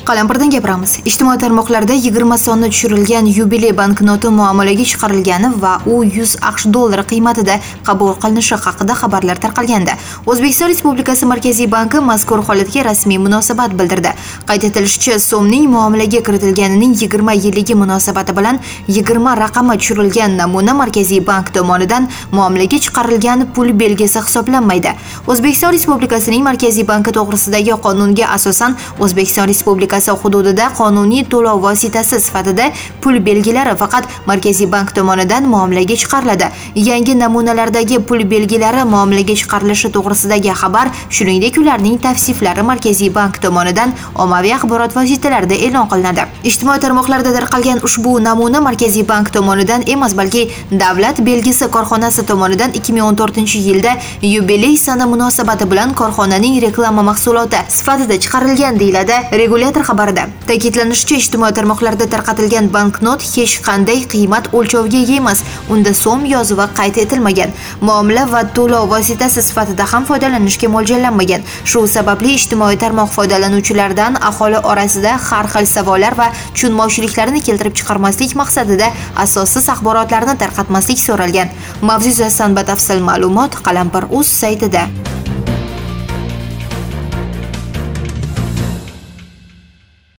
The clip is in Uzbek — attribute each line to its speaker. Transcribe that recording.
Speaker 1: Qalampirdan gapiramiz. Ijtimoiy tarmoqlarda 20 sonni tushirilgan yubiley banknoti muomalaga chiqarilgani va u 100 AQSh dollari qiymatida qabul qilinishi haqida xabarlar tarqalgandi. O'zbekiston Respublikasi Markaziy banki mazkur holatga rasmiy munosabat bildirdi. Qayd etilishicha, so'mning muomalaga kiritilganining 20 yilligi munosabati bilan 20 raqami tushirilgan namuna Markaziy bank tomonidan muomalaga chiqarilgan pul belgisi hisoblanmaydi. O'zbekiston Respublikasining Markaziy banki to'g'risidagi qonunga asosan O'zbekiston Respublikasi hududida qonuniy to'lov vositasi sifatida pul belgilari faqat Markaziy bank tomonidan muomalaga chiqariladi. Yangi namunalardagi pul belgilari muomalaga chiqarilishi to'g'risidagi xabar, shuningdek ularning tavsiflari Markaziy bank tomonidan ommaviy axborot vositalarida e'lon qilinadi. Ijtimoiy tarmoqlarda tarqalgan ushbu namuna Markaziy bank tomonidan emas, balki Davlat belgisi korxonasi tomonidan 2014-yilda yubiley sana munosabati bilan korxonaning reklama mahsuloti sifatida chiqarilgan deyiladi regulyator xabarida. Ta'kidlanishicha, ijtimoiy tarmoqlarda tarqatilgan banknot hech qanday qiymat o'lchoviga ega emas. Unda so'm yozuvi qayd etilmagan. Muomala va to'lov vositasi sifatida ham foydalanishga mo'ljallanmagan. Shu sababli ijtimoiy tarmoq foydalanuvchilaridan aholi orasida har xil savollar va tushunmovchiliklarni keltirib chiqarmaslik maqsadida asossiz axborotlarni tarqatmaslik so'ralgan. Mavzu yuzasidan batafsil ma'lumot Qalampir.uz saytida.